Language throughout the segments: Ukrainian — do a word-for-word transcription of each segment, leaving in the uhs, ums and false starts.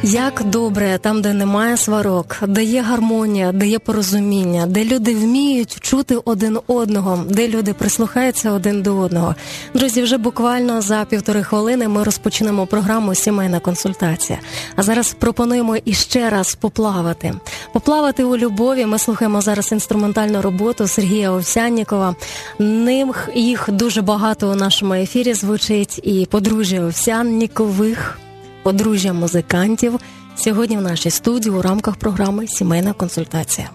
Як добре там, де немає сварок, де є гармонія, де є порозуміння, де люди вміють чути один одного, де люди прислухаються один до одного. Друзі, вже буквально за півтори хвилини ми розпочнемо програму «Сімейна консультація». А зараз пропонуємо іще раз поплавати. Поплавати у любові. Ми слухаємо зараз інструментальну роботу Сергія Овсяннікова. Ним їх дуже багато у нашому ефірі звучить. І подружжя Овсяннікових, подружжя музикантів сьогодні в нашій студії у рамках програми «Сімейна консультація».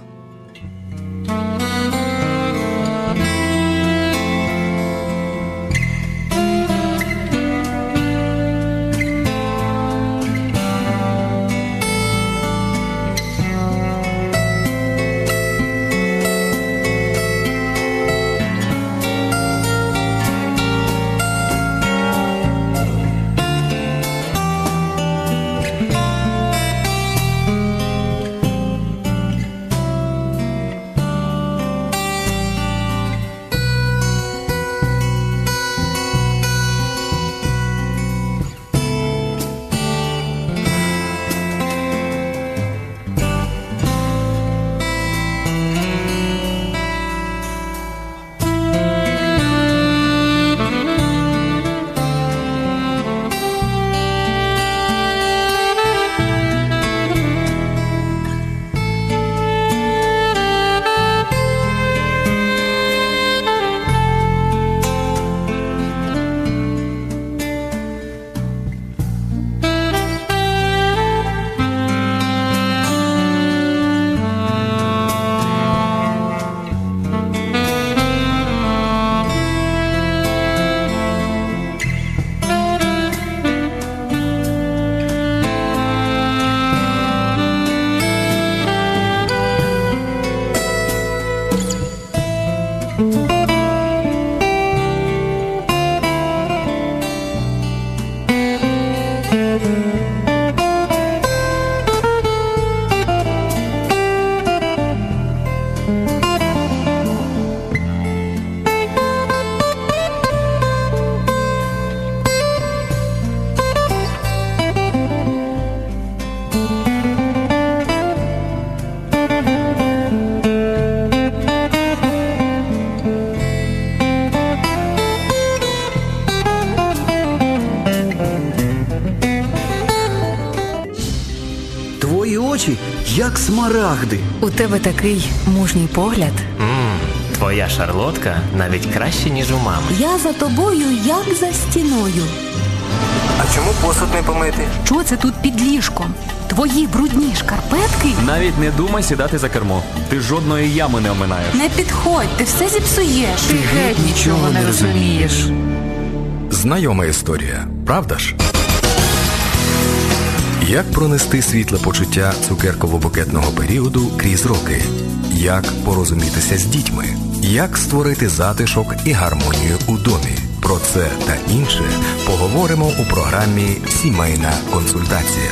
Як смарагди. У тебе такий мужній погляд. Ммм, твоя шарлотка навіть краще, ніж у мами. Я за тобою, як за стіною. А чому посуд не помити? Що це тут під ліжком? Твої брудні шкарпетки? Навіть не думай сідати за кермо. Ти жодної ями не оминаєш. Не підходь, ти все зіпсуєш. Ти геть нічого не розумієш. Знайома історія, правда ж? Як пронести світле почуття цукерково-букетного періоду крізь роки? Як порозумітися з дітьми? Як створити затишок і гармонію у домі? Про це та інше поговоримо у програмі «Сімейна консультація».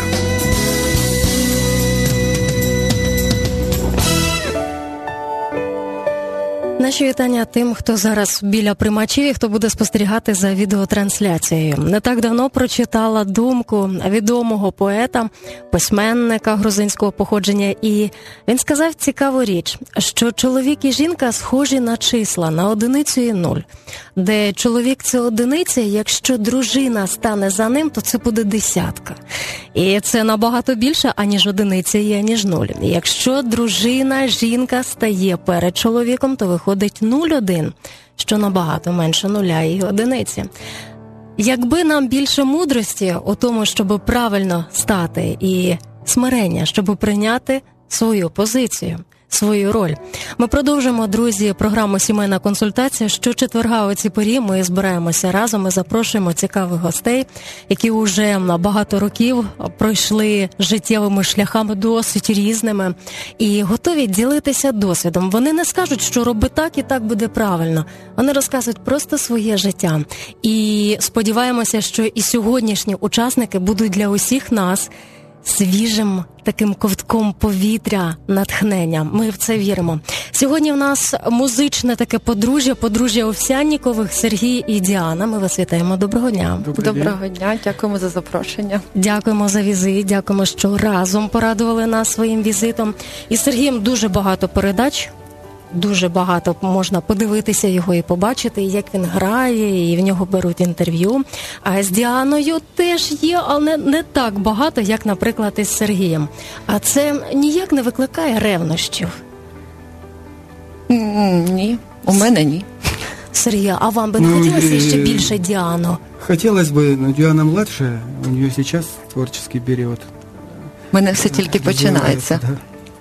Наші вітання тим, хто зараз біля приймачів і хто буде спостерігати за відеотрансляцією. Не так давно прочитала думку відомого поета, письменника грузинського походження, і він сказав цікаву річ, що чоловік і жінка схожі на числа, на одиницю і нуль. Де чоловік – це одиниця, якщо дружина стане за ним, то це буде десятка. І це набагато більше, аніж одиниця є, аніж нуль. Якщо дружина, жінка стає перед чоловіком, то виходить нуль один, що набагато менше нуля і одиниці. Якби нам більше мудрості у тому, щоб правильно стати, і смирення, щоб прийняти свою позицію, свою роль. Ми продовжимо, друзі, програму «Сімейна консультація». Щочетверга у цій порі ми збираємося разом і запрошуємо цікавих гостей, які вже на багато років пройшли життєвими шляхами досить різними і готові ділитися досвідом. Вони не скажуть, що роби так і так буде правильно. Вони розказують просто своє життя. І сподіваємося, що і сьогоднішні учасники будуть для усіх нас свіжим таким ковтком повітря, натхнення. Ми в це віримо. Сьогодні в нас музичне таке подружжя, подружжя Овсяннікових, Сергій і Діана. Ми вас вітаємо. Доброго дня. Добрий Доброго день. дня, дякуємо за запрошення. Дякуємо за візит, дякуємо, що разом порадували нас своїм візитом. І з Сергієм дуже багато передач. Дуже багато можна подивитися його і побачити, як він грає, і в нього беруть інтерв'ю. А з Діаною теж є, але не так багато, як, наприклад, із Сергієм. А це ніяк не викликає ревнощів? Ні, у мене ні. Сергій, а вам би не ну, хотілося ще більше Діану? Хотілося б, но Діана младша, у неї зараз творчий період. У мене все тільки починається. Да.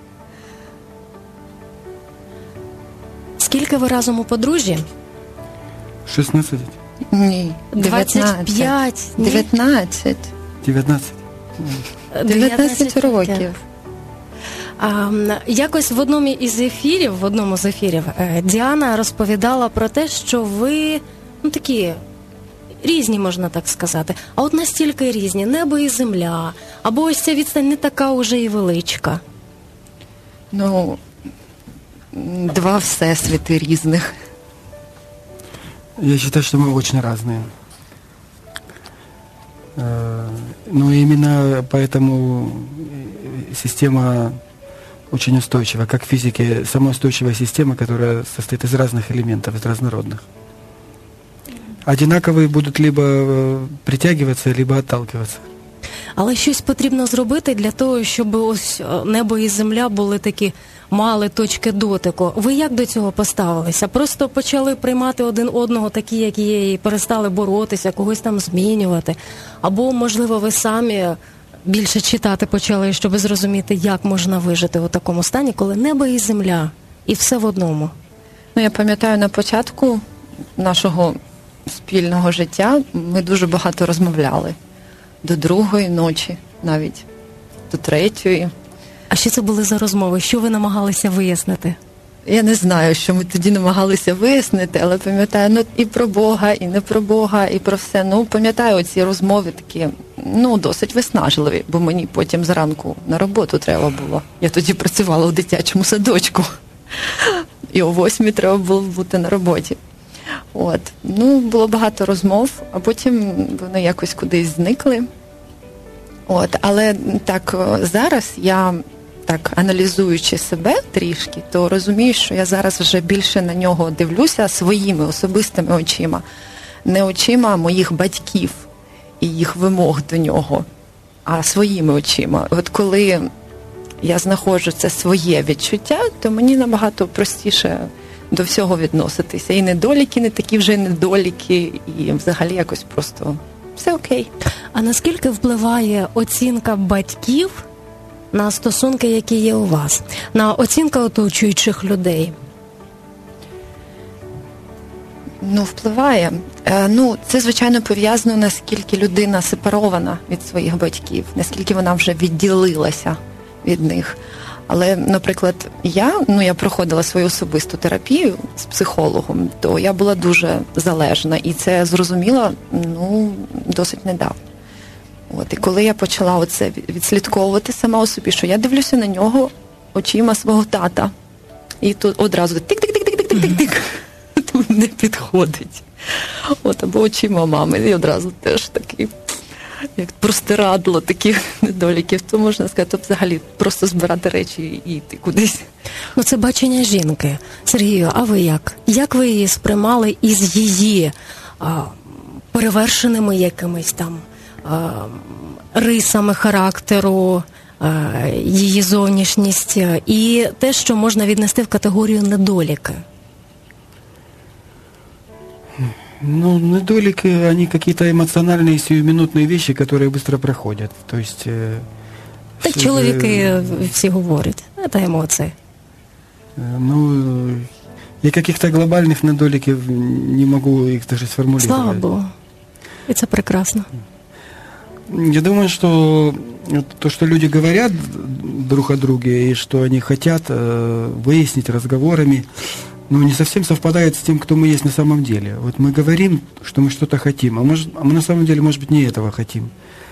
Скільки ви разом у подружжі? шістнадцять. Ні, двадцять п'ять. дев'ятнадцять. дев'ятнадцять. дев'ятнадцять років. А, якось в одному із ефірів, в одному з ефірів, Діана розповідала про те, що ви, ну, такі різні, можна так сказати. А от настільки різні, небо і земля, або ось ця відстань не така уже і величка. Ну, два всесвіти різних. Я считаю, что мы очень разные. Но именно поэтому система очень устойчива. Как в физике, самая устойчивая система, которая состоит из разных элементов, из разнородных. Одинаковые будут либо притягиваться, либо отталкиваться. Але щось потрібно зробити для того, щоб ось небо і земля були такі, мали точки дотику. Ви як до цього поставилися? Просто почали приймати один одного такі, як є, і перестали боротися, когось там змінювати? Або, можливо, ви самі більше читати почали, щоб зрозуміти, як можна вижити у такому стані, коли небо і земля, і все в одному? Ну, я пам'ятаю, на початку нашого спільного життя ми дуже багато розмовляли. До другої ночі, навіть до третьої. А що це були за розмови? Що ви намагалися вияснити? Я не знаю, що ми тоді намагалися вияснити, але пам'ятаю, ну, і про Бога, і не про Бога, і про все. Ну, пам'ятаю, оці розмови такі, ну, досить виснажливі, бо мені потім зранку на роботу треба було. Я тоді працювала у дитячому садочку. І о восьмій треба було бути на роботі. От. Ну, було багато розмов, а потім вони якось кудись зникли. От. Але так, зараз я, так, аналізуючи себе трішки, то розумію, що я зараз вже більше на нього дивлюся своїми особистими очима. Не очима моїх батьків і їх вимог до нього, а своїми очима. От коли я знаходжу це своє відчуття, то мені набагато простіше до всього відноситися. І недоліки не такі вже недоліки, і взагалі якось просто все окей. А наскільки впливає оцінка батьків на стосунки, які є у вас? На оцінка оточуючих людей? Ну, впливає. Е, ну, це, звичайно, пов'язано, наскільки людина сепарована від своїх батьків, наскільки вона вже відділилася від них. Але, наприклад, я, ну, я проходила свою особисту терапію з психологом, то я була дуже залежна, і це зрозуміла, ну, досить недавно. От, і коли я почала оце відслідковувати сама у собі, що я дивлюся на нього очима свого тата, і тут одразу тик-тик-тик-тик-тик-тик-тик, не підходить. От, або очима мами, і одразу теж такий, як простирадло таких недоліків, то можна сказати, то взагалі просто збирати речі і йти кудись. Ну, це бачення жінки. Сергію, а ви як? Як ви її сприймали із її а, перевершеними якимись там а, рисами характеру, а, її зовнішність і те, що можна віднести в категорію недоліки? Ну, недолики, они какие-то эмоциональные, сиюминутные вещи, которые быстро проходят. То есть... Э, так чоловіки э, всі говорять. Це емоції. Э, ну, я каких-то глобальных недоликов не могу их даже сформулировать. Слава Богу. И это прекрасно. Я думаю, что то, что люди говорят друг о друге, и что они хотят э, выяснить разговорами, ну, не совсем совпадает с тем, кто мы есть на самом деле. Вот мы говорим, что мы что-то хотим, а, может, а мы на самом деле, может быть, не этого хотим.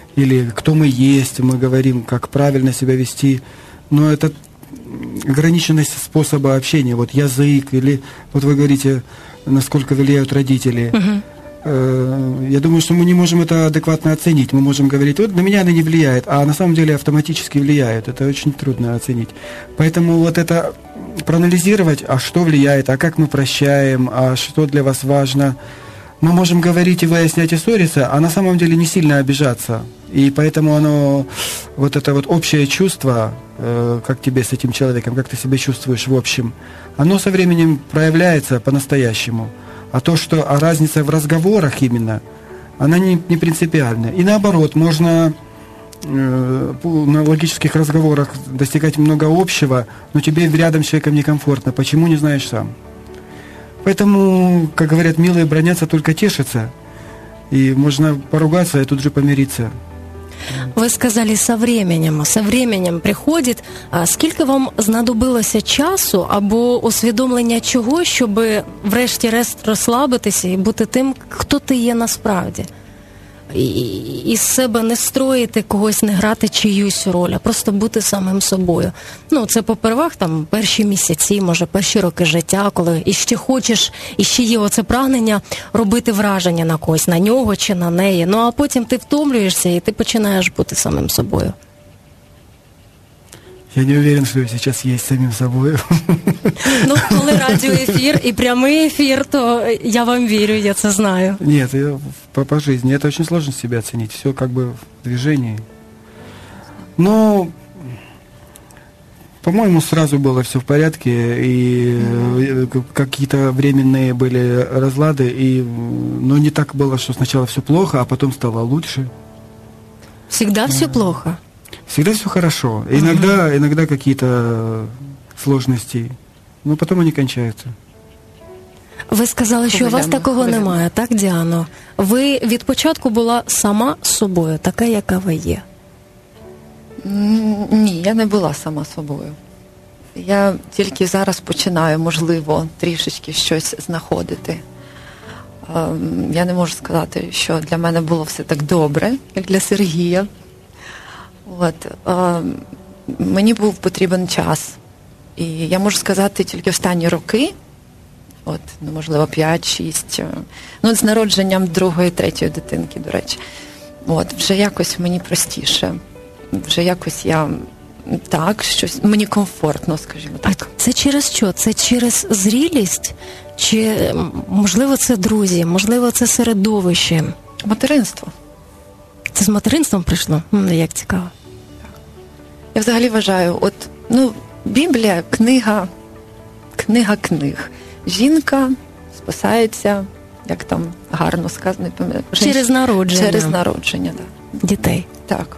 или кто мы есть, мы говорим, как правильно себя вести, но это ограниченность способа общения, вот язык, или вот вы говорите, насколько влияют родители. Uh-huh. Я думаю, что мы не можем это адекватно оценить. Мы можем говорить, вот на меня она не влияет, а на самом деле автоматически влияет. Это очень трудно оценить. Поэтому вот это проанализировать, а что влияет, а как мы прощаем, а что для вас важно. Мы можем говорить и выяснять и ссориться, а на самом деле не сильно обижаться. И поэтому оно, вот это вот общее чувство, э, как тебе с этим человеком, как ты себя чувствуешь в общем, оно со временем проявляется по-настоящему. А то, что а разница в разговорах именно, она не, не принципиальна. И наоборот, можно э, на логических разговорах достигать много общего, но тебе рядом с человеком некомфортно. Почему, не знаешь сам. Поэтому, как говорят, милые бронятся, только тешатся. И можно поругаться и тут же помириться. Ви сказали, со временем. Со временем приходить. А скільки вам знадобилося часу або усвідомлення чого, щоб врешті-решт розслабитися і бути тим, хто ти є насправді? І із себе не строїти когось, не грати чиюсь роль, а просто бути самим собою. Ну, це попервах там перші місяці, може, перші роки життя, коли іще хочеш, іще є оце прагнення робити враження на когось, на нього чи на неї. Ну, а потім ти втомлюєшся і ти починаєш бути самим собою. Я не уверен, что я сейчас есть самим собой. Ну, коли радіоефір і прямий ефір, то я вам вірю, я це знаю. Нет, я по, по жизни. Это очень сложно себя оценить. Все как бы в движении. Но, по-моему, сразу было все в порядке. И mm-hmm. какие-то временные были разлады. И, но не так было, что сначала все плохо, а потом стало лучше. Всегда все плохо? Всегда все хорошо. Иногда, ага. иногда какие-то сложности, но потом они кончаются. Ви сказали, що у вас такого немає, так, Діано? Ви від початку була сама собою, така, яка ви є? Ні, я не була сама собою. Я тільки зараз починаю, можливо, трішечки щось знаходити. Я не можу сказати, що для мене було все так добре, як для Сергія. От, е, мені був потрібен час. І я можу сказати, тільки останні роки, от, ну, можливо, п'ять-шість, ну, з народженням другої, третьої дитинки, до речі, от, вже якось мені простіше. Вже якось я, так, щось, мені комфортно, скажімо так. А це через що? Це через зрілість? Чи, можливо, це друзі? Можливо, це середовище? Материнство. Це з материнством прийшло? Як цікаво. Я взагалі вважаю, от, ну, Біблія, книга, книга книг. Жінка спасається, як там гарно сказано, не пам'ятаю. Через народження. Через народження, так. Дітей. Так.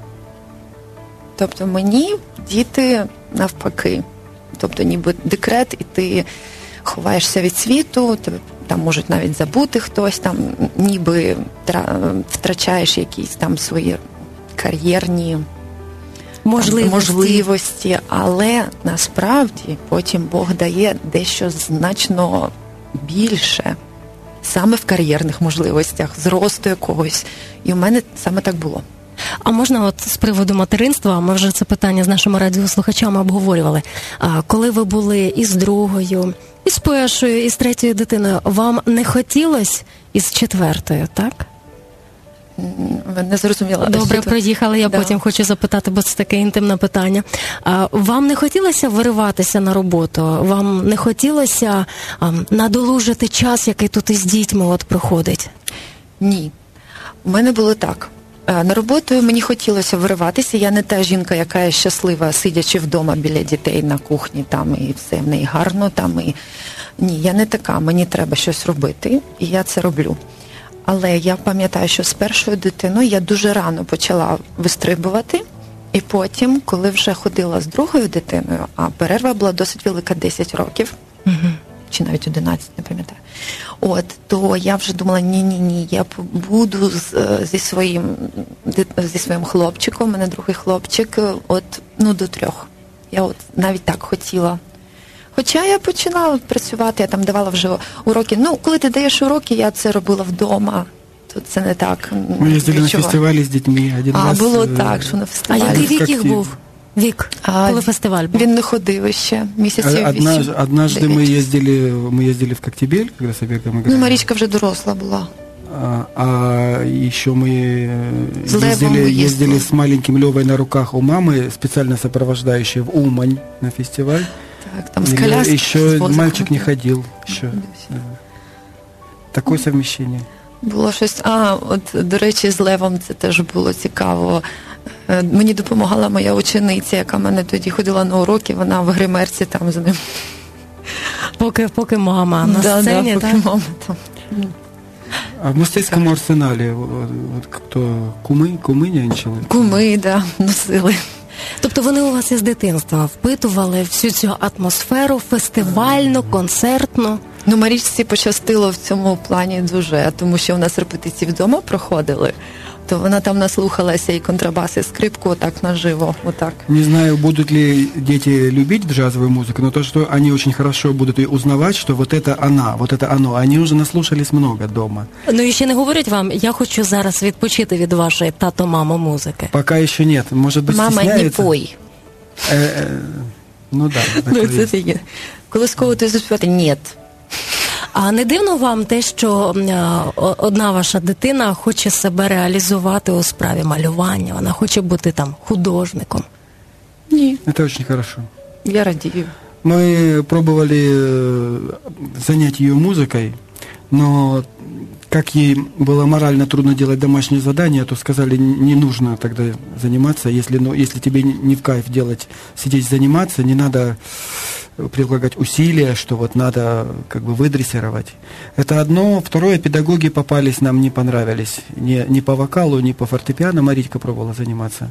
Тобто мені діти навпаки. Тобто ніби декрет, і ти ховаєшся від світу, тебе там можуть навіть забути хтось, там ніби втрачаєш якісь там свої кар'єрні можливості. можливості, але насправді потім Бог дає дещо значно більше, саме в кар'єрних можливостях, зросту якогось. І у мене саме так було. А можна от з приводу материнства, ми вже це питання з нашими радіослухачами обговорювали. А коли ви були із другою, із першою, із третьою дитиною, вам не хотілося із четвертою, так? Не зрозуміла. Добре, проїхали, я да. потім хочу запитати, бо це таке інтимне питання. А, вам не хотілося вириватися на роботу? Вам не хотілося а, надолужити час, який тут із дітьми от проходить? Ні. У мене було так. На роботу мені хотілося вириватися. Я не та жінка, яка є щаслива, сидячи вдома біля дітей на кухні, там і все в неї гарно, там і... Ні, я не така, мені треба щось робити, і я це роблю. Але я пам'ятаю, що з першою дитиною я дуже рано почала вистрибувати, і потім, коли вже ходила з другою дитиною, а перерва була досить велика, десять років, угу. чи навіть одинадцять, не пам'ятаю, от, то я вже думала, ні-ні-ні, я буду з, зі, своїм, зі своїм хлопчиком, у мене другий хлопчик, от, ну, до трьох. Я от навіть так хотіла. Хоча я починала працювати, я там давала вже уроки. Ну, коли ти даєш уроки, я це робила вдома. тут це не так. Мы ездили відчуваю. на фестивалі з дітьми. Один А, раз, було е, так, що на А фестивалі. який вік їх Коктейль. був? Вік, А, коли фестиваль був? Він не ходив ще, місяців Однаж, вісім. однажды мы дев'ять. ездили, мы ездили в Коктебель, когда с Обегом играли. Ну, Марічка вже доросла була. А, а еще мы э, С Левом ездили, мы ездили. ездили с маленьким Левой на руках у мамы, специально сопровождающей в Умань на фестиваль. Так, там з И коляски. еще з возиком. мальчик не ходил. Еще. Да. Такое совмещение. Було щось. А, от, до речі, з Левом це теж було цікаво. Е, Мені допомагала моя учениця, яка мене тоді ходила на уроки, вона в гримерці там за ним. Поки, поки мама на Да, сцені, да, так? поки мама там. А в мистецькому арсенале вот, вот кто кумы, кумы нянчили? Куми, да, носили. Тобто вони у вас із дитинства впитували всю цю атмосферу фестивальну, концертну. Ну, Марічці пощастило в цьому плані дуже, тому що у нас репетиції вдома проходили, то вона там наслухалася і контрабас, і скрипку отак наживо, отак. Не знаю, будут ли дети любить джазовую музыку, но то, что они очень хорошо будут и узнавать, что вот это она, вот это оно. Они уже наслушались много дома. Ну і ще не говорять вам, я хочу зараз відпочити від вашої тато-мамо музики. Пока еще нет. Может быть, Мама, не стесняется. пой. Э, э, ну да. Ну, такое це есть. таке. Колисково ти заспівати? Ні. А не дивно вам те, що е, о- одна ваша дитина хоче себе реалізувати у справі малювання, вона хоче бути там художником? Ні, Это очень хорошо. я радію. Мы пробовали э, занять ее музыкой, но как ей было морально трудно делать домашние задания, то сказали, не нужно тогда заниматься, если, ну, если тебе не в кайф делать, сидеть заниматься, не надо прилагать усилия, что вот надо как бы выдрессировать. Это одно. Второе, педагоги попались, нам не понравились. Ни, ни по вокалу, ни по фортепиано Маритька пробовала заниматься.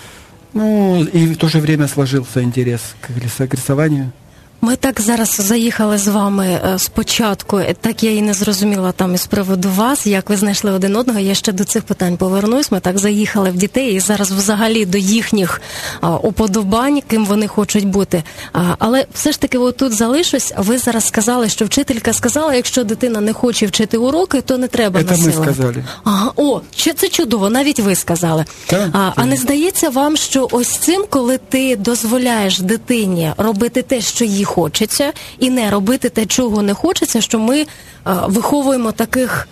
Ну, и в то же время сложился интерес к рис- к рисованию. Ми так зараз заїхали з вами е, спочатку, е, так я і не зрозуміла там із приводу вас, як ви знайшли один одного, я ще до цих питань повернусь, ми так заїхали в дітей і зараз взагалі до їхніх а, уподобань, ким вони хочуть бути. А, але все ж таки отут залишусь, ви зараз сказали, що вчителька сказала, якщо дитина не хоче вчити уроки, то не треба Это мы насилувати. сказали. Ага, о, чи це чудово, навіть ви сказали. Так, а, а так. не здається вам, що ось цим, коли ти дозволяєш дитині робити те, що їй хочеться, і не робити те, чого не хочеться, що ми а, виховуємо таких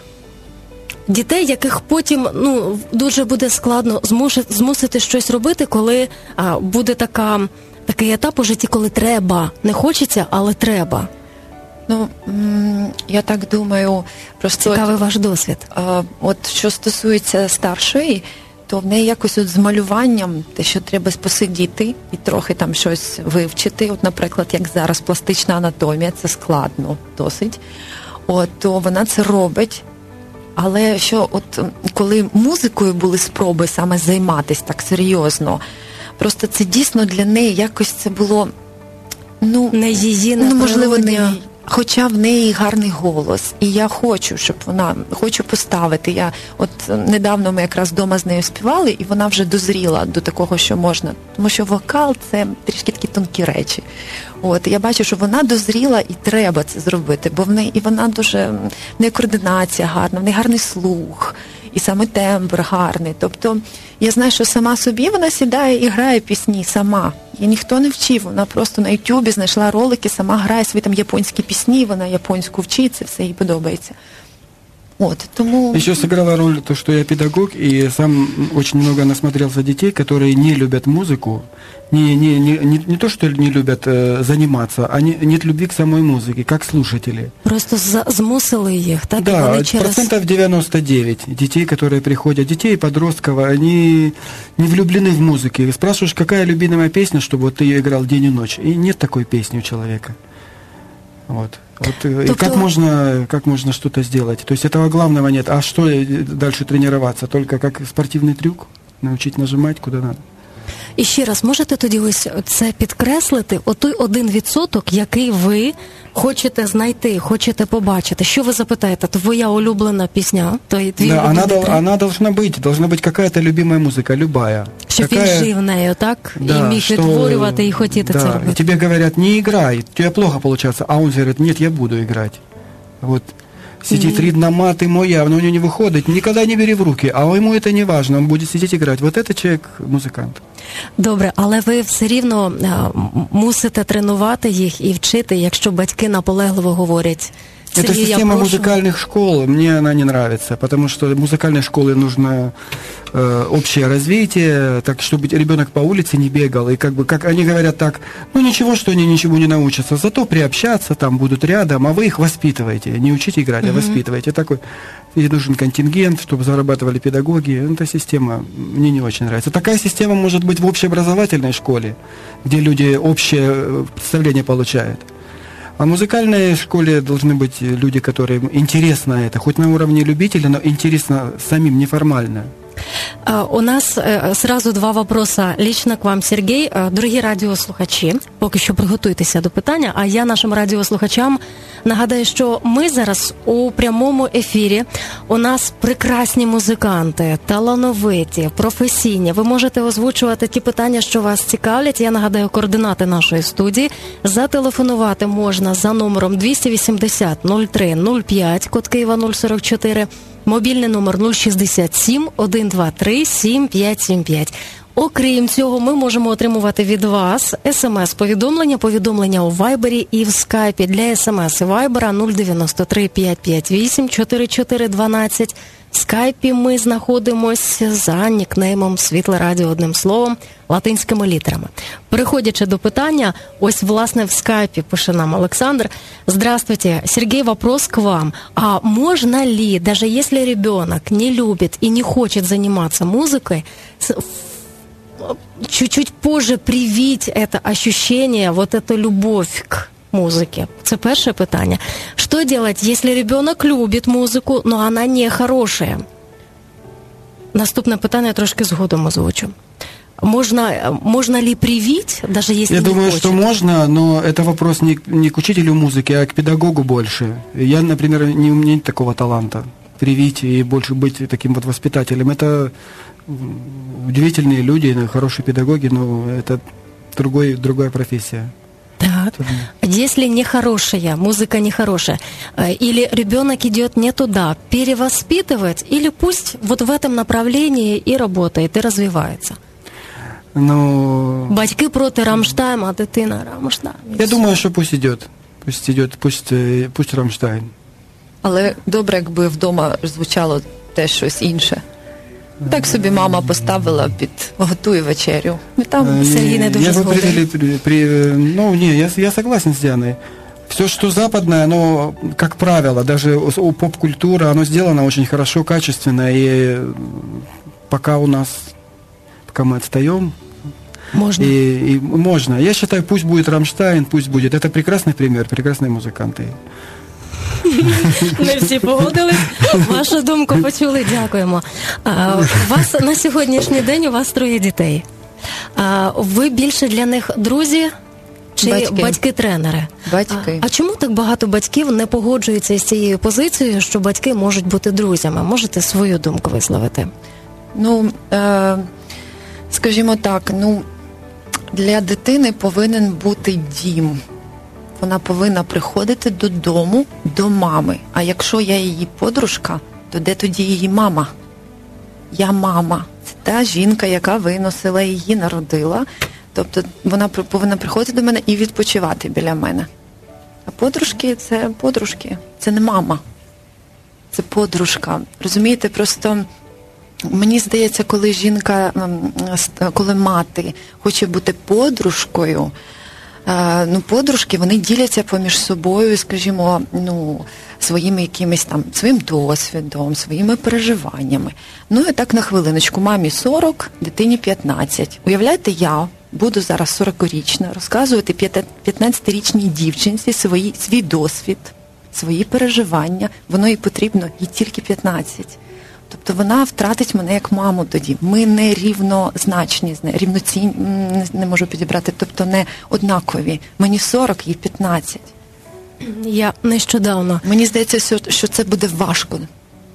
дітей, яких потім ну дуже буде складно змусити, змусити щось робити, коли а, буде така, такий етап у житті, коли треба. Не хочеться, але треба. Ну, м, я так думаю, просто Цікавий ваш досвід. а, от що стосується старшої, то в неї якось от з малюванням, те, що треба посидіти і трохи там щось вивчити. От, наприклад, як зараз пластична анатомія, це складно досить. От, то вона це робить. Але що, от коли музикою були спроби саме займатися так серйозно, просто це дійсно для неї якось це було, ну, Не її, ну, можливо, не природня. її. Хоча в неї гарний голос, і я хочу, щоб вона, хочу поставити. Я от недавно ми якраз вдома з нею співали, і вона вже дозріла до такого, що можна. Тому що вокал – це трішки такі тонкі речі. От, я бачу, що вона дозріла і треба це зробити, бо в неї, і вона дуже, в неї координація гарна, в неї гарний слух, і саме тембр гарний. Тобто, я знаю, що сама собі вона сідає і грає пісні сама. Її ніхто не вчив, вона просто на Ютубі знайшла ролики, сама грає свої там японські пісні, вона японську вчить, це все їй подобається. Вот, тому... Еще сыграла роль то, что я педагог, и сам очень много насмотрелся детей, которые не любят музыку, не, не, не, не, не то, что не любят э, заниматься, а не, нет любви к самой музыке, как слушатели. Просто за- змусили їх, так? І Да, вони через... процентов девяносто девять детей, которые приходят, детей и подростков, они не влюблены в музыку. Спрашиваешь, какая любимая песня, чтобы вот ты ее играл день и ночь, и нет такой песни у человека. Вот. Вот, э, и Тобто- как можно, как можно что-то сделать? То есть этого главного нет. А что э, дальше тренироваться? Только как спортивный трюк? Научить нажимать куда надо? І ще раз, можете тоді ось це підкреслити, отой один відсоток, який ви хочете знайти, хочете побачити. Що ви запитаєте? Твоя улюблена пісня? Твій, твій Да, она, улюблений дол- трек? она должна быть, должна быть какая-то любимая музыка, любая. Щоб Какая- він жив нею, так? Да, і міг что- відтворювати і хотіти да, це и робити. тебе говорят, не играй, у тебя плохо получается, а он говорит, нет, я буду играть. Вот Сидит, рідна мати моя, но у него не выходит, никогда не бери в руки, а ему это не важно, он будет сидеть играть. Вот это человек музыкант. Добре, але ви все рівно мусите тренувати їх і вчити, якщо батьки наполегливо говорять. Это система прошу... музыкальных школ, мне она не нравится, потому что в музыкальной школе нужно э, общее развитие, так чтобы ребенок по улице не бегал, и как бы, как они говорят так, ну ничего, что они ничего не научатся, зато приобщаться, там будут рядом, а вы их воспитываете, не учите играть, а воспитываете. Такой, и нужен контингент, чтобы зарабатывали педагоги, эта система мне не очень нравится. Такая система может быть в общеобразовательной школе, где люди общее представление получают. А в музыкальной школе должны быть люди, которым интересно это, хоть на уровне любителя, но интересно самим, неформально. У нас сразу два вопроса лично к вам, Сергій. Дорогі радіослухачі, поки що приготуйтеся до питання, а я нашим радіослухачам нагадаю, що ми зараз у прямому ефірі. У нас прекрасні музиканти, талановиті, професійні. Ви можете озвучувати ті питання, що вас цікавлять. Я нагадаю координати нашої студії. Зателефонувати можна за номером двісті вісімдесят нуль три нуль п'ять, код Києва нуль сорок чотири. Мобільний номер нуль шістдесят сім сто двадцять три сім п'ять сім п'ять. Окрім цього, ми можемо отримувати від вас смс-повідомлення, повідомлення у Вайбері і в Скайпі. Для смс і Вайбера нуль дев'яносто три п'ять п'ять вісім чотирьохсот чотири дванадцять. В Скайпі ми знаходимося за нікнеймом Світле Радіо, одним словом, латинськими літерами. Переходячи до питання, ось, власне, в Скайпі пише нам Олександр. Здравствуйте, Сергей, вопрос к вам. А можно ли, даже если ребенок не любит и не хочет заниматься музыкой, чуть-чуть позже привить это ощущение, вот эту любовь к музыке? Это первое питание. Что делать, если ребенок любит музыку, но она не хорошая? Наступне питання трошки згодом озвучу. Можно, можно ли привить, даже если Я не думаю, хочет? что можно, но это вопрос не, не к учителю музыки, а к педагогу больше. Я, например, не, у меня нет такого таланта привить и больше быть таким вот воспитателем. Это удивительные люди, хорошие педагоги, но это другой, другая профессия. Так. Если нехорошая, музыка нехорошая, или ребенок идет не туда, перевоспитывать, или пусть вот в этом направлении и работает, и развивается? Но... Батьки проти Рамштайн, а дитина Рамштайн. Я думаю, що пусть идет. Пусть идет, пусть, пусть Рамштайн. Але добре, якби вдома звучало теж щось інше. Так собі мама поставила під «готуй вечерю». І там Сергій не дуже згоден. При, при, при, ну, не, я, я согласен с Дианой. Все, что западное, оно, как правило, даже у поп-культуры, оно сделано очень хорошо, качественно. И пока у нас, пока мы отстаем, можно. И, и можно. Я считаю, пусть будет Рамштайн, пусть будет. Это прекрасный пример, прекрасные музыканты. Не всі погодились. Вашу думку почули, дякуємо. А, у вас на сьогоднішній день у вас троє дітей. А, ви більше для них друзі чи батьки. батьки-тренери? Батьки. А, а чому так багато батьків не погоджуються з цією позицією, що батьки можуть бути друзями? Можете свою думку висловити? Ну, е, скажімо так, ну, для дитини повинен бути дім. Вона повинна приходити додому, до мами. А якщо я її подружка, то де тоді її мама? Я мама. Це та жінка, яка виносила її, народила. Тобто вона повинна приходити до мене і відпочивати біля мене. А подружки – це подружки. Це не мама. Це подружка. Розумієте, просто мені здається, коли жінка, коли мати хоче бути подружкою, ну, подружки, вони діляться поміж собою, скажімо, ну, своїми якимись там, своїм досвідом, своїми переживаннями. Ну, і так на хвилиночку, мамі сорок, дитині п'ятнадцять. Уявляєте, я буду зараз сорокарічна, розказувати п'ятнадцятирічній дівчинці свої, свій досвід, свої переживання. Воно їй потрібно, їй тільки п'ятнадцять. Тобто вона втратить мене як маму тоді. Ми не рівнозначні, рівноцінні, не можу підібрати, тобто не однакові. Мені сорок, їй п'ятнадцять. Я нещодавно. Мені здається, що це буде важко.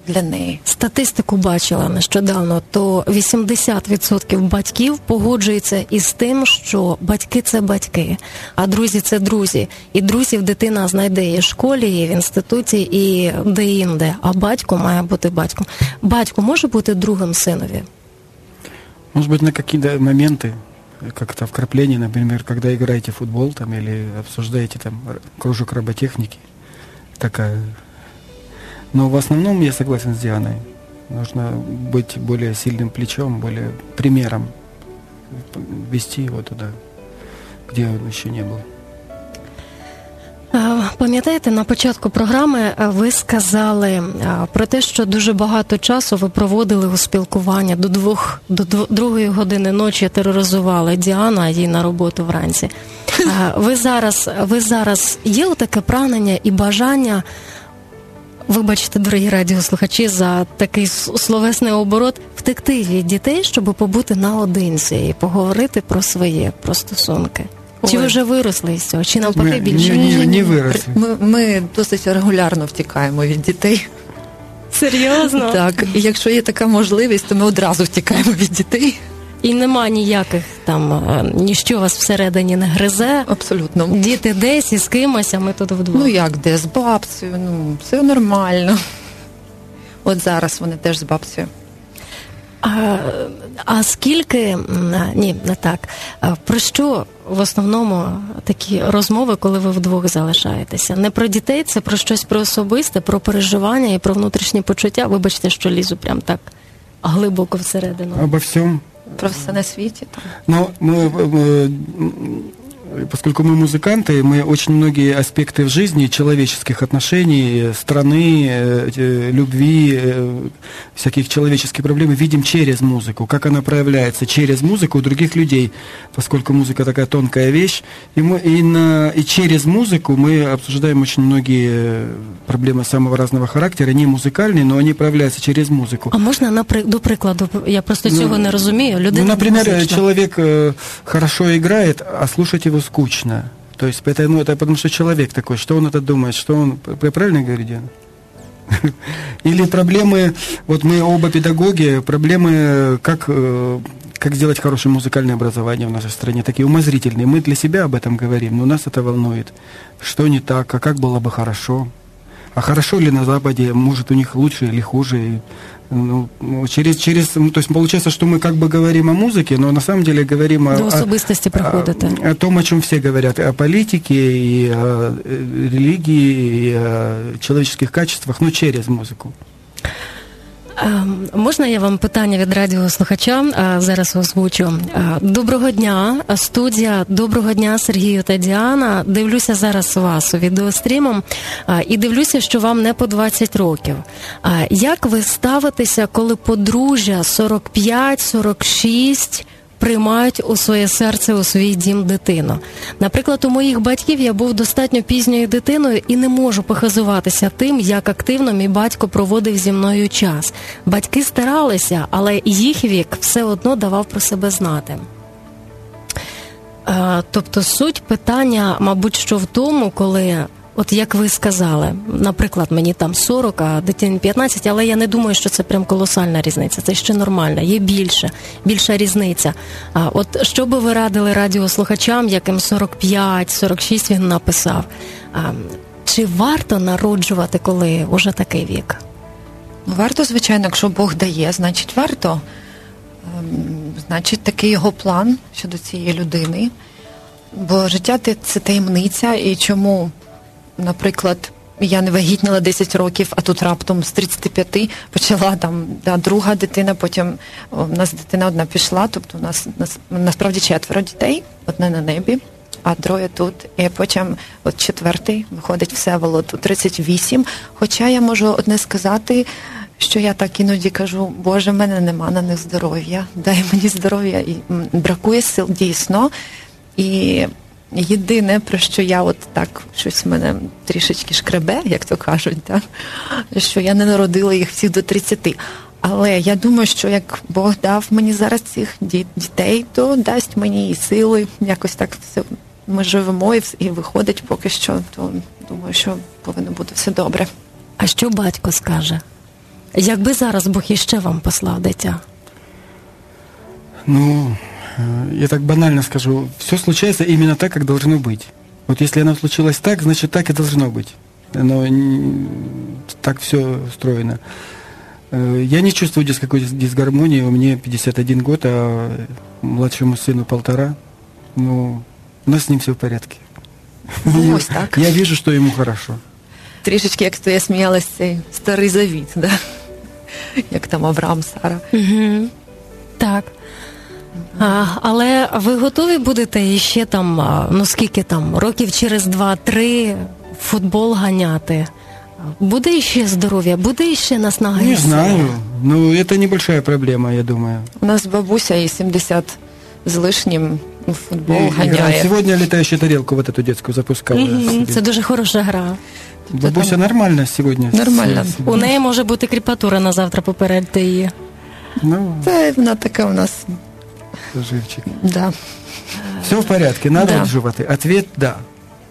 для неї. Статистику бачила нещодавно, то вісімдесят відсотків батьків погоджуються із тим, що батьки – це батьки, а друзі – це друзі. І друзів дитина знайде і в школі, і в інституті, і де-інде. А батько має бути батьком. Батько може бути другом синові? Может быть, на какие-то моменты, как-то вкрапления, например, когда играете в футбол там, или обсуждаете там кружок роботехники, такая. Но в основном я согласен с Дианой. Нужно быть более сильным плечом, более примером, вести его туда, где он еще не был. Пам'ятаєте, на початку програми ви сказали про те, що дуже багато часу ви проводили у спілкуванні, до двох, до другої години ночі тероризували Діану, а їй на роботу вранці. Ви зараз, ви зараз є таке прагнення і бажання, вибачте, дорогі радіослухачі, за такий словесний оборот, втекти від дітей, щоб побути наодинці і поговорити про своє, про стосунки? Чи ви вже виросли із цього? Чи навпаки більше? Ні, ні, не виросли. Ми, ми досить регулярно втікаємо від дітей. Серйозно? Так, і якщо є така можливість, то ми одразу втікаємо від дітей. І нема ніяких там, ніщо вас всередині не гризе? Абсолютно. Діти десь і з кимось, а ми тут вдвох. Ну як, де, з бабцею, ну, все нормально. От зараз вони теж з бабцею. А, а скільки, ні, не так, про що в основному такі розмови, коли ви вдвох залишаєтеся? Не про дітей, це про щось про особисте, про переживання і про внутрішні почуття? Вибачте, що лізу прям так глибоко всередину. Обо всем. Про все на світі. Так. Но мы, мы, поскольку мы музыканты, мы очень многие аспекты в жизни, человеческих отношений, страны, любви, всяких человеческих проблем видим через музыку, как она проявляется через музыку у других людей, поскольку музыка такая тонкая вещь, и, мы, и, на, и через музыку мы обсуждаем очень многие проблемы самого разного характера, не музыкальные, но они проявляются через музыку. А можна, напри... до прикладу, я просто цього ну, не розумію. Людина ну, например, музична. Человек э, хорошо играет, а слушать его скучно. То есть это, ну, это потому что человек такой, что он это думает, что он... Я правильно говорю, Диана? Или проблемы, вот мы оба педагоги, проблемы, как, как сделать хорошее музыкальное образование в нашей стране, такие умозрительные. Мы для себя об этом говорим, но нас это волнует. Что не так, а как было бы хорошо? А хорошо ли на Западе, может у них лучше или хуже? Ну, через, через, ну, то есть получается, что мы как бы говорим о музыке, но на самом деле говорим о, До особистости приходите. о, о том, о чем все говорят, о политике, и о религии, и о человеческих качествах, но через музыку. Можна я вам питання від радіослухача зараз озвучу? Доброго дня, студія. Доброго дня, Сергію та Діана. Дивлюся зараз вас у відеострімом і дивлюся, що вам не по двадцять років. Як ви ставитеся, коли подружжя сорок п'ять сорок шість приймають у своє серце, у свій дім дитину? Наприклад, у моїх батьків я був достатньо пізньою дитиною і не можу похизуватися тим, як активно мій батько проводив зі мною час. Батьки старалися, але їх вік все одно давав про себе знати. Тобто суть питання, мабуть, що в тому, коли... От як ви сказали, наприклад, мені там сорок, а дитині п'ятнадцять, але я не думаю, що це прям колосальна різниця, це ще нормально, є більше, більша різниця. А от що би ви радили радіослухачам, яким сорок п'ять сорок шість він написав, а, чи варто народжувати, коли уже такий вік? Варто, звичайно, якщо Бог дає, значить варто. Значить, такий його план щодо цієї людини. Бо життя – це таємниця, і чому... Наприклад, я не вагітніла десять років, а тут раптом з тридцяти п'яти почала там да, друга дитина, потім о, у нас дитина одна пішла, тобто у нас, нас насправді четверо дітей, одне на небі, а троє тут. І потім от четвертий виходить Всеволод у тридцять вісім. Хоча я можу одне сказати, що я так іноді кажу, Боже, в мене нема на них здоров'я, дай мені здоров'я, і бракує сил дійсно. І єдине, про що я от так, щось в мене трішечки шкребе, як то кажуть, так? Що я не народила їх всіх до тридцяти. Але я думаю, що як Бог дав мені зараз цих дітей, то дасть мені і сили, якось так все. Ми живемо і, і виходить поки що, то думаю, що повинно бути все добре. А що батько скаже? Якби зараз Бог іще вам послав дитя? Ну, я так банально скажу, все случается именно так, как должно быть. Вот если оно случилось так, значит так и должно быть. Оно так все устроено. Я не чувствую здесь какой-то дисгармонии. У меня пятьдесят один год, а младшему сыну полтора. Ну, у нас с ним все в порядке. Ну, ось так. Я вижу, что ему хорошо. Трішечки, як то я сміялась, цей старий завіт, да? Як там Авраам, Сара. Угу. Так. А, але ви готові будете іще там, ну скільки там, років через два-три футбол ганяти? Буде іще здоров'я, буде іще наснага? Не знаю. Ну, это небольшая проблема, я думаю. У нас бабуся і сімдесят з лишнім у футбол И, ганяє. Сегодня летающую тарелку вот эту детскую запускала. Угу. Це дуже хороша гра. Бабуся нормально сегодня. Нормально. У неї може бути кріпатура на завтра попередити її. Ну, Та вона така у нас, живчик. да. Все в порядке, надо Да. отживати. Ответ – да.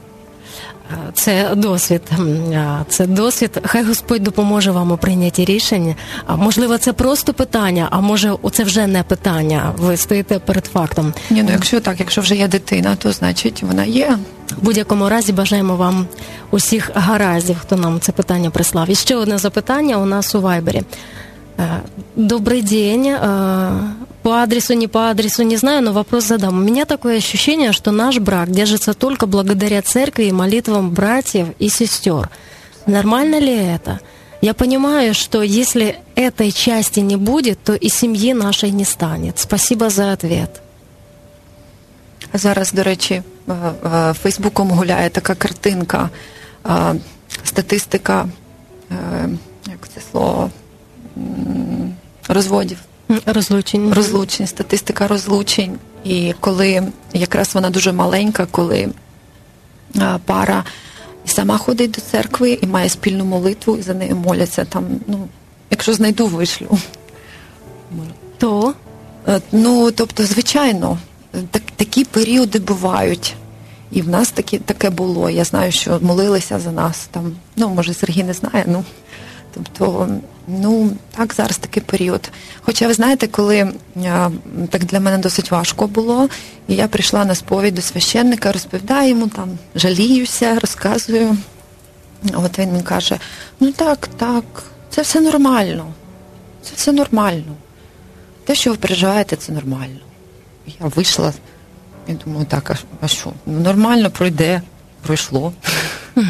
Це досвід. Це досвід. Хай Господь допоможе вам у прийнятті рішень. А можливо, це просто питання, а може, це вже не питання. Ви стоїте перед фактом. Ні, ну якщо так, якщо вже є дитина, то значить вона є. В будь-якому разі бажаємо вам усіх гараздів, хто нам це питання прислав. І ще одне запитання у нас у Вайбері. Добрый день. По адресу, не по адресу, не знаю, но вопрос задам. У меня такое ощущение, что наш брак держится только благодаря церкви и молитвам братьев и сестер. Нормально ли это? Я понимаю, что если этой части не будет, то и семьи нашей не станет. Спасибо за ответ. Зараз, до речі, Фейсбуком гуляє така картинка, статистика, як це слово, розводів. Розлучень. Розлучень, статистика розлучень. І коли, якраз вона дуже маленька, коли пара сама ходить до церкви і має спільну молитву, і за нею моляться там, ну, якщо знайду, вишлю. То? Ну, тобто, звичайно, так, такі періоди бувають. І в нас такі, таке було. Я знаю, що молилися за нас там, ну, може, Сергій не знає, ну, тобто, ну, так, зараз такий період. Хоча, ви знаєте, коли а, так для мене досить важко було, і я прийшла на сповідь до священника, розповідаю йому, там, жаліюся, розказую. От він мені каже, ну так, так, це все нормально, це все нормально. Те, що ви переживаєте, це нормально. Я вийшла, і думаю, так, а, а що? Ну, нормально, пройде, пройшло. Угу.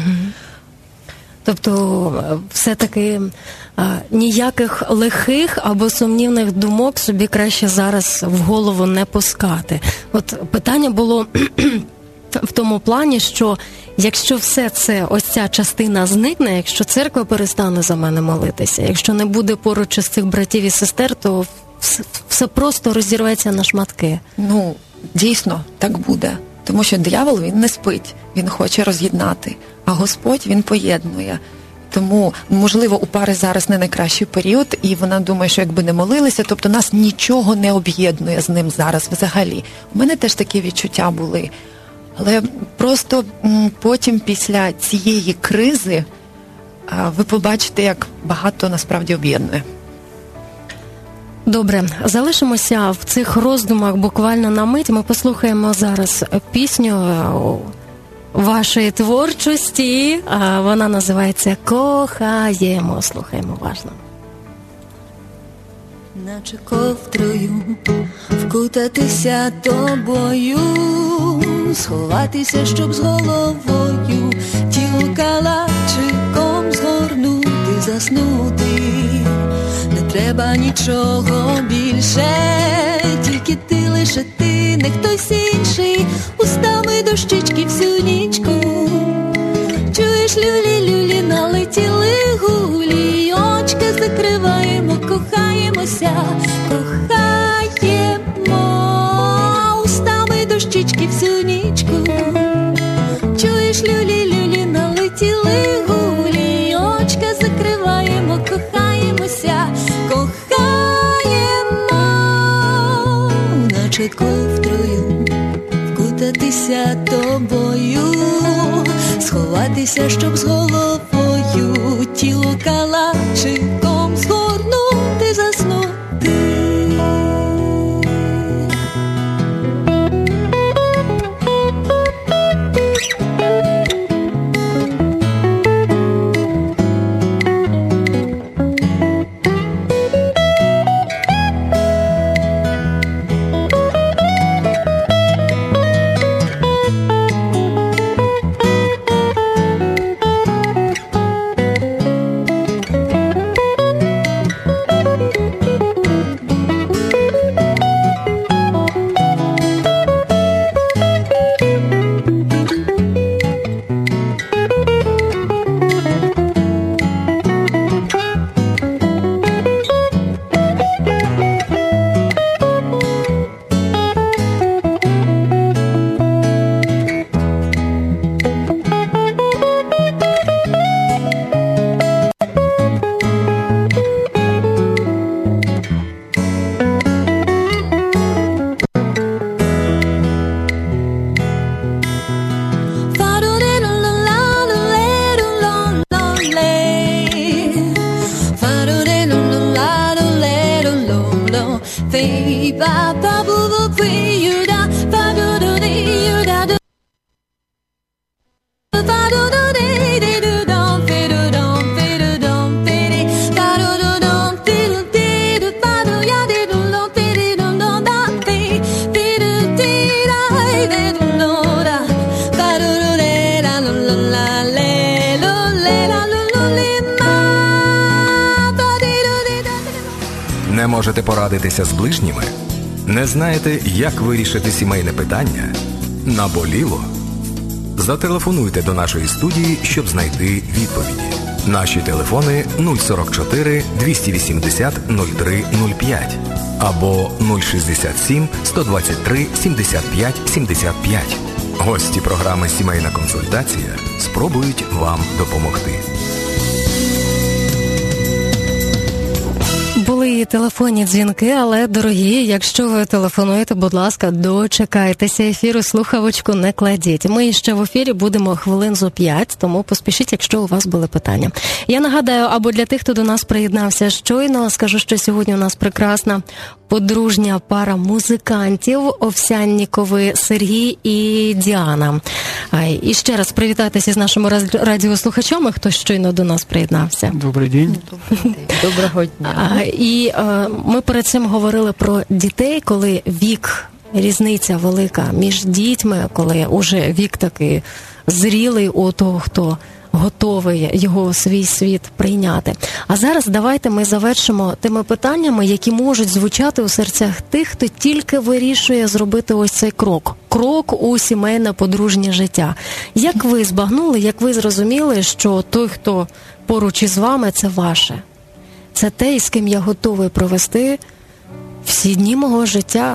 Тобто, все-таки а, ніяких лихих або сумнівних думок собі краще зараз в голову не пускати. От питання було в тому плані, що якщо все це, ось ця частина зникне, якщо церква перестане за мене молитися, якщо не буде поруч із цих братів і сестер, то все, все просто розірветься на шматки. Ну, дійсно, так буде. Тому що диявол, він не спить, він хоче роз'єднати, а Господь, він поєднує. Тому, можливо, у пари зараз не найкращий період, і вона думає, що якби не молилися, тобто нас нічого не об'єднує з ним зараз взагалі. У мене теж такі відчуття були. Але просто м, потім, після цієї кризи, а, ви побачите, як багато насправді об'єднує. Добре, залишимося в цих роздумах буквально на мить. Ми послухаємо зараз пісню вашої творчості. Вона називається «Кохаємо». Слухаємо уважно. Наче ковдрою вкутатися тобою, сховатися, щоб з головою тіло калачиком згорнути, заснути. Не треба нічого більше, тільки ти, лише ти, не хтось інший, устами до щічки всю нічку. Чуєш, люлі-люлі, налетіли гулі, очки закриваємо, кохаємося, кохаємо, устами до щічки всю нічку. Чуєш, люлі-люлі, налетіли гулі, очки закриваємо, кохаємося, кохаємо, наче ковдрою вкутатися тобою, сховатися, щоб з головою тіло калачиком згорнути, заснути. Не можете порадитися з ближніми? Не знаєте, як вирішити сімейне питання? Наболіло? Зателефонуйте до нашої студії, щоб знайти відповіді. Наші телефони нуль сорок чотири двісті вісімдесят нуль три нуль п'ять або нуль шістдесят сім сто двадцять три сімдесят п'ять сімдесят п'ять. Гості програми «Сімейна консультація» спробують вам допомогти. Були і телефонні дзвінки, але, дорогі, якщо ви телефонуєте, будь ласка, дочекайтеся ефіру, слухавочку не кладіть. Ми ще в ефірі будемо хвилин зо п'ять, тому поспішіть, якщо у вас були питання. Я нагадаю, або для тих, хто до нас приєднався щойно, скажу, що сьогодні у нас прекрасна подружня пара музикантів Овсяннікови Сергій і Діана. І ще раз привітатися з нашими радіослухачами, хто щойно до нас приєднався. Добрий день. Доброго дня. І ми перед цим говорили про дітей, коли вік, різниця велика між дітьми, коли уже вік такий зрілий у того, хто готовий його у свій світ прийняти. А зараз давайте ми завершимо тими питаннями, які можуть звучати у серцях тих, хто тільки вирішує зробити ось цей крок. Крок у сімейне подружнє життя. Як ви збагнули, як ви зрозуміли, що той, хто поруч із вами, це ваше? Це те, з ким я готовий провести всі дні мого життя?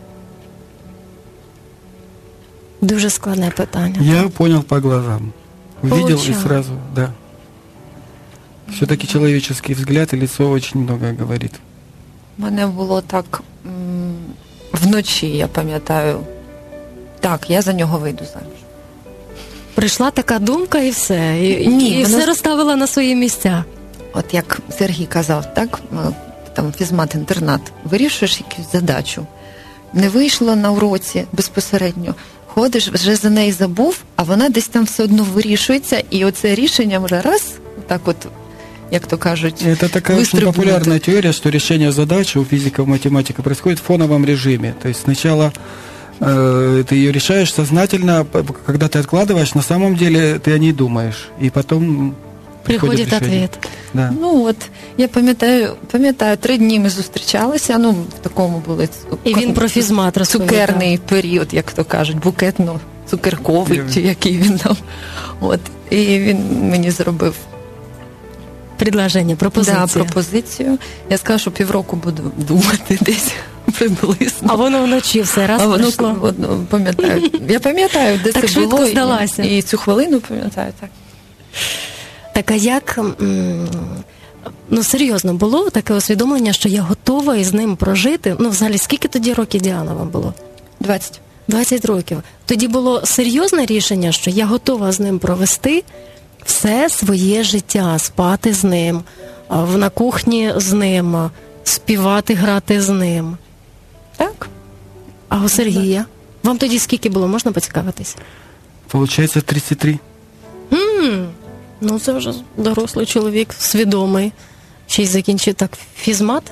Дуже складне питання. Я понял по глазам. Увидел Получал. и сразу, да. Все-таки человеческий взгляд и лицо очень многое говорит. У мене було так м, вночі, я пам'ятаю. Так, я за нього вийду заміж. Прийшла така думка і все. І, Ні, і воно... все розставила на свої місця. От як Сергій казав, так, там фізмат-інтернат, вирішуєш якусь задачу. Не вийшло на уроці безпосередньо. Ходиш, вже за неї забув, а вона десь там все одно вирішується, і оце рішення вже раз, так от, як то кажуть, это такая очень популярная теория, что решение задачи у физиков, математика происходит в фоновом режиме. То есть сначала э, ты ее решаешь сознательно, когда ты откладываешь, на самом деле ты о ней думаешь, и потом приходит, приходит ответ. Да. Ну от, я пам'ятаю, пам'ятаю, три дні ми зустрічалися, ну, в такому були... І він про фізмат розповідав. Цукерний період, як то кажуть, букетно-цукерковий, чи який він там. От, і він мені зробив предложення, пропозицію. Да, пропозицію. Я сказала, що півроку буду думати десь приблизно. А воно вночі все раз а воно, прийшло? Воно, пам'ятаю. Я пам'ятаю, де так це було. здалася. І, і цю хвилину пам'ятаю, так. Так, а як, ну, серйозно, було таке усвідомлення, що я готова із ним прожити? Ну, взагалі, скільки тоді років, Діана, вам було? двадцять. двадцять років. Тоді було серйозне рішення, що я готова з ним провести все своє життя, спати з ним, в- на кухні з ним, співати, грати з ним. Так. А у Сергія? Вам тоді скільки було, можна поцікавитись? Получается тридцать три. М, Ну, це вже дорослий чоловік, свідомий. Ще й закінчив так фізмат.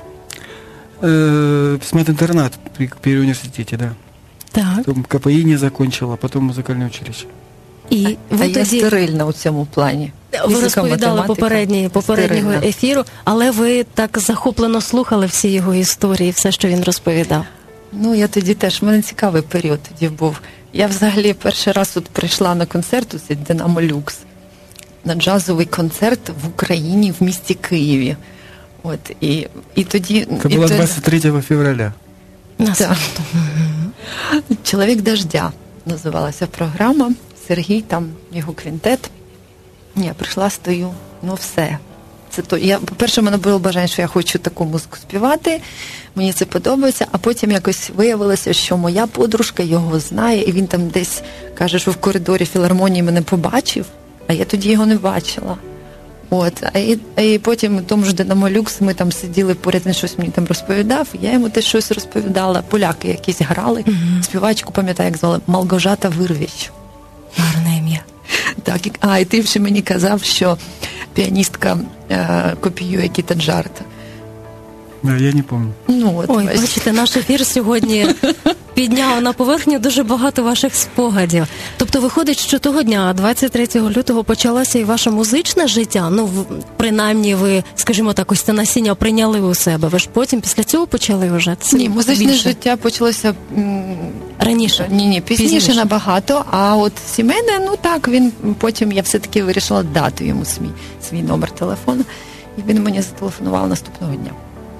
Э, Письмат-интернат при, при университете, да. Так. Потом КПИ не закончил, а потом музыкальное училище. І А ви я тоді... стерильна у цьому плані. Ви Фізика, розповідали математика, попередні, попереднього стерильна. ефіру, але ви так захоплено слухали всі його історії, все, що він розповідав. Ну, я тоді теж, в мене цікавий період тоді був. Я взагалі перший раз от прийшла на концерт, це Динамо Люкс, на джазовий концерт в Україні, в місті Києві. От, і, і тоді... Это і было тоді- двадцать третьего февраля. Нас. Так. Чоловік дождя називалася програма. Сергій, там його квінтет. Я прийшла, стою, ну все. Це то. Я, по-перше, в мене було бажання, що я хочу таку музику співати, мені це подобається, а потім якось виявилося, що моя подружка його знає, і він там десь каже, що в коридорі філармонії мене побачив, а я тоді його не бачила. От, а і, а і потім у тому ж Динамо Люкс ми там сиділи поряд, він щось мені там розповідав, я йому теж щось розповідала, поляки якісь грали, Мгм. співачку, пам'ятаю, як звали, Малгожата Вирвіч. Гарне ім'я. Так, і- а, і ти ще мені казав, що піаністка е, копіює Кіта Джарета. Да, я не помню. Ну, от, Ой, бачите. бачите, наш ефір сьогодні підняв на поверхню дуже багато ваших спогадів. Тобто виходить, що того дня, двадцять третього лютого, почалося і ваше музичне життя? Ну, в- принаймні ви, скажімо так, ось це насіння прийняли у себе. Ви ж потім після цього почали вже? Це Ні, музичне більше? життя почалося м, Раніше? Ні, ні, пізніше, Пізніше. набагато. А от сімейне, ну так, він потім я все-таки вирішила дати йому свій, свій номер телефону, і він мені зателефонував наступного дня.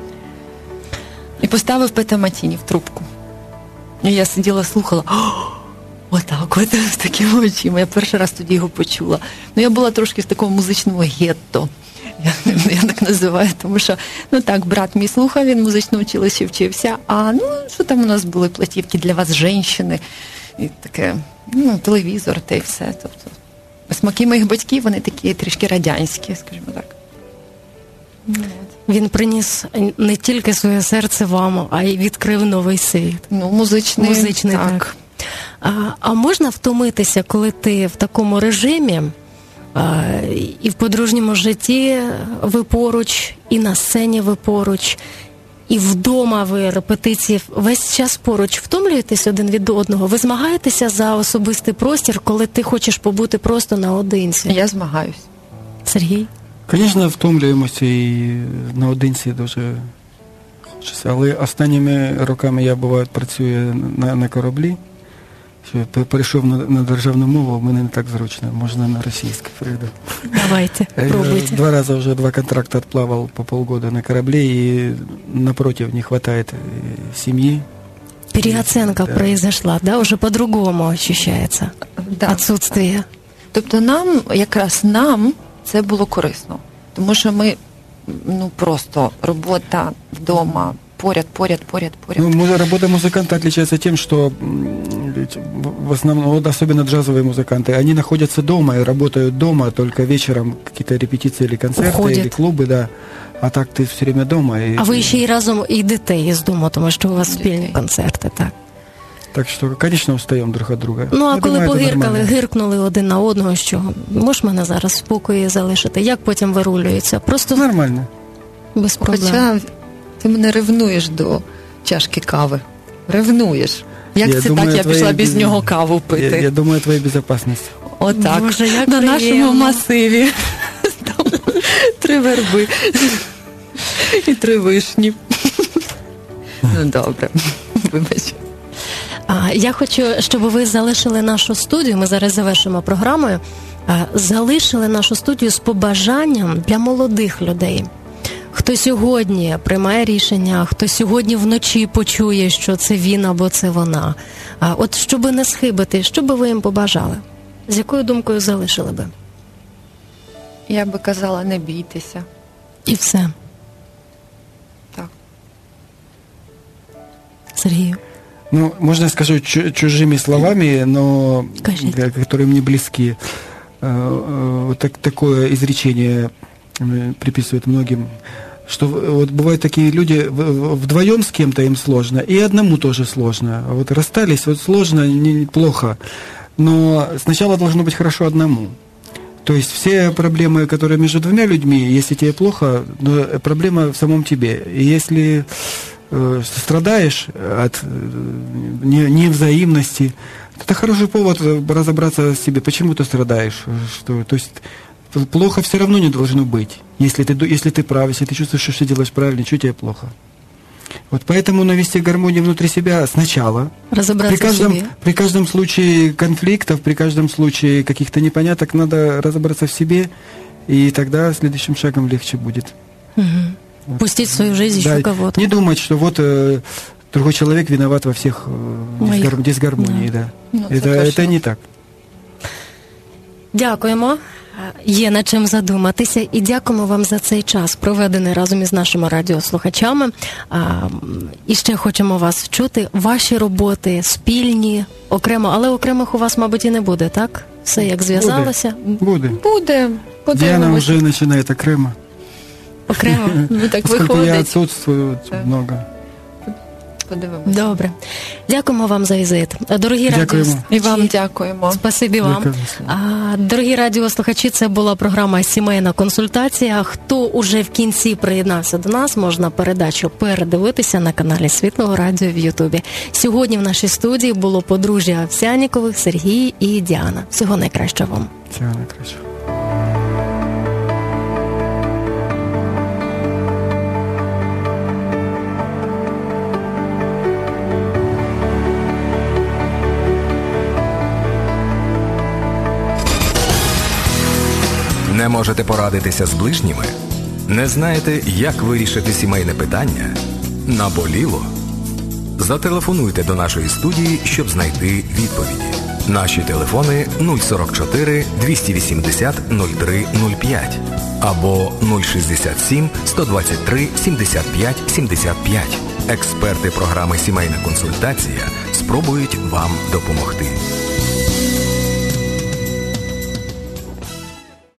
І поставив Пета Матіні в трубку. І я сиділа, слухала. О, отак, от з такими очима. Я перший раз тоді його почула. Ну, я була трошки в такому музичному гетто. Я, я так називаю, тому що, ну так, брат мій слухав, він в музичному училищі вчився, а ну, що там у нас були платівки для вас, жінки, і таке, ну, телевізор, та й все. Тобто, смаки моїх батьків, вони такі трішки радянські, скажімо так. Він приніс не тільки своє серце вам, а й відкрив новий світ. Ну, музичний, Музичний, так. так. А, а можна втомитися, коли ти в такому режимі, а, і в подружньому житті ви поруч, і на сцені ви поруч, і вдома ви репетиції весь час поруч, втомлюєтесь один від одного? Ви змагаєтеся за особистий простір, коли ти хочеш побути просто наодинці? Я змагаюсь. Сергій? Звісно, втомлюємося і наодинці дуже хочеться. Але останніми роками я, буває, працюю на, на кораблі. Що перейшов на, на державну мову, в мене не так зручно. Можна на російську прийду. Давайте, Я пробуйте. два раза уже два контракта отплавал по полгода на корабле, и напротив не хватает семьи. Переоценка Да. произошла, да? Уже по-другому ощущается Да. отсутствие. Тобто нам, якраз нам це було корисно. Тому що ми, ну, просто робота вдома, поряд, поряд, поряд, поряд. Ну, му- работа музыканта отличается тем, что м, ведь в- в основном, вот особенно джазовые музыканты, они находятся дома и работают дома, только вечером какие-то репетиции или концерты, Уходят. или клубы, да. А так ты все время дома. И, А ви ще й разом йдете із дому, тому що у вас спільні концерти, так? Так что, конечно, устаем друг от друга. Ну, а Я коли думаю, это погиркали, нормально. гиркнули один на одного, що можеш мене зараз в спокої залишити? Як потім вирулюється? Просто Нормально. без проблем. Хоча ти мене ревнуєш до чашки кави. Ревнуєш. Як Я це думаю, так, я твоя пішла без без- нього каву пити? Я, я думаю о твоей безопасности. Отак. Боже, як на нашому приємно. масиві. Там три верби. І три вишні. Ну, добре. Вибач. А, я хочу, щоб ви залишили нашу студію, ми зараз завершимо програмою, а, залишили нашу студію з побажанням для молодих людей. Хто сьогодні приймає рішення, хто сьогодні вночі почує, що це він або це вона. А, от щоб не схибити, що би ви їм побажали? З якою думкою залишили би? Я би казала, не бійтеся. І все. Так. Сергію. Ну, можно я скажу чу- чужими словами, но Скажите. ка- которые мне близки. вот так, такое изречение приписывают многим, что вот бывают такие люди, вдвоем с кем-то им сложно, и одному тоже сложно. А вот расстались, вот сложно, не, плохо, но сначала должно быть хорошо одному. То есть все проблемы, которые между двумя людьми, если тебе плохо, но проблема в самом тебе. И если э, страдаешь от э, невзаимности, это хороший повод разобраться в себе, почему ты страдаешь. Что, то есть плохо все равно не должно быть. Если ты, если ты прав, если ты чувствуешь, что все делаешь правильно, что тебе плохо? Вот поэтому навести гармонию внутри себя сначала. Разобраться при каждом, в себе. При каждом случае конфликтов, при каждом случае каких-то непоняток надо разобраться в себе, и тогда следующим шагом легче будет. Угу. Вот. Пустить в свою жизнь да, еще кого-то. Не думать, что вот э, другой человек виноват во всех э, дисгар... дисгармонии. Да. Ну, это, это не так. Дякуємо. Є над чим задуматися, і дякуємо вам за цей час, проведений разом із нашими радіослухачами. А, і ще хочемо вас чути. Ваші роботи спільні, окремо, але окремих у вас, мабуть, і не буде, так? Все як зв'язалося? Буде. Буде. Діана вже починає окремо. Окремо? Ну, так Оскільки виходить. я відсутствую много. Подивимося. Добре. Дякуємо вам за візит. Дорогі радіослухачі. І вам дякуємо. Спасибі вам. А, дорогі радіослухачі, це була програма «Сімейна консультація». Хто уже в кінці приєднався до нас, можна передачу передивитися на каналі Світлого Радіо в Ютубі. Сьогодні в нашій студії було подружжя Овсянікових, Сергій і Діана. Всього найкращого вам. Всього найкращого. Не можете порадитися з ближніми? Не знаєте, як вирішити сімейне питання? Наболіло? Зателефонуйте до нашої студії, щоб знайти відповіді. Наші телефони нуль сорок чотири двісті вісімдесят нуль три нуль п'ять або нуль шістдесят сім сто двадцять три сімдесят п'ять сімдесят п'ять. Експерти програми «Сімейна консультація» спробують вам допомогти.